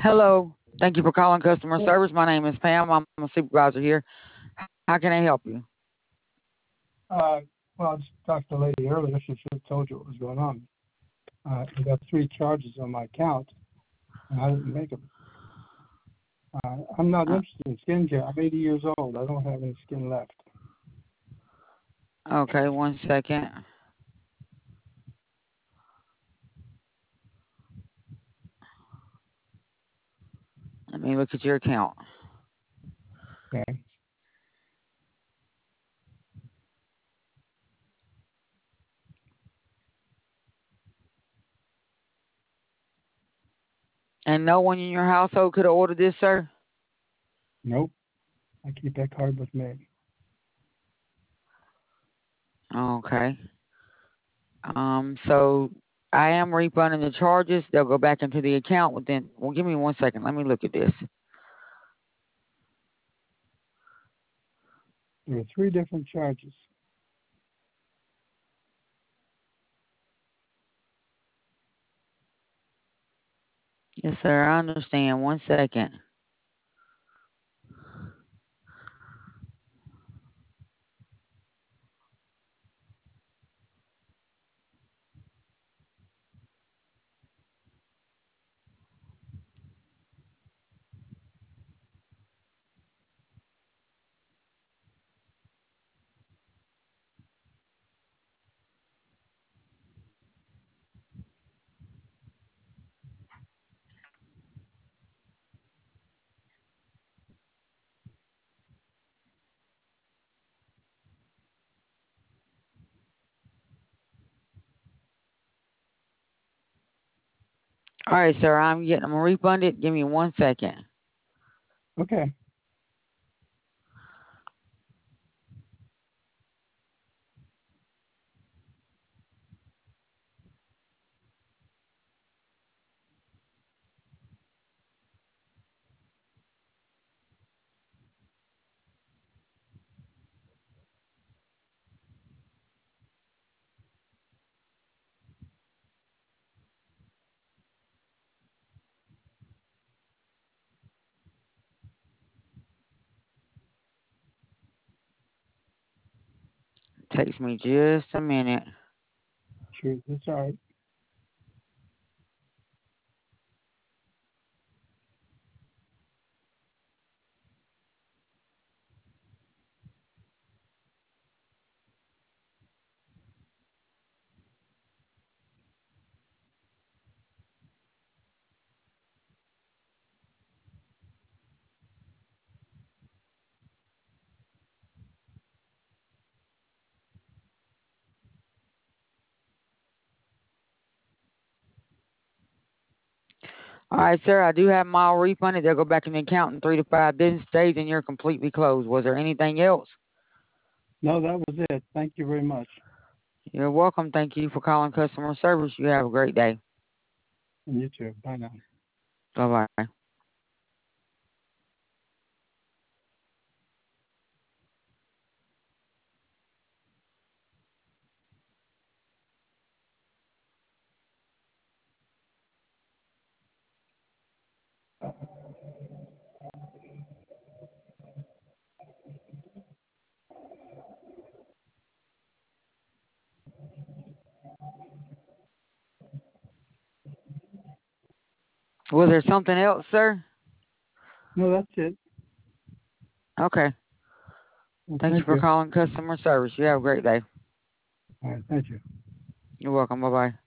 Hello. Thank you for calling customer service. My name is Pam. I'm a supervisor here. How can I help you? Uh, well, I just talked to the lady earlier. She should have told you what was going on. I got 3 charges on my account, and I didn't make them. I'm not Uh, interested in skin care. I'm 80 years old. I don't have any skin left. okay, 1 second. Let me look at your account. Okay. And no one in your household could have ordered this, sir? Nope. I keep that card with me. Okay. So I am refunding the charges. They'll go back into the account within, well, give me 1 second. Let me look at this. There were 3 different charges. Yes, sir. I understand. 1 second. All right, sir. I'm getting them refunded. Give me 1 second. Okay. Takes me just a minute. Sure. That's all right. All right, sir. I do have them all refunded. They'll go back in the account in 3 to 5 business days, and you're completely closed. Was there anything else? No, that was it. Thank you very much. You're welcome. Thank you for calling customer service. You have a great day. And you too. Bye now. Bye bye. Was there something else, sir? No, that's it. Okay. Well, Thank you thank for you. calling customer service. You have a great day. All right. Thank you. You're welcome. Bye bye.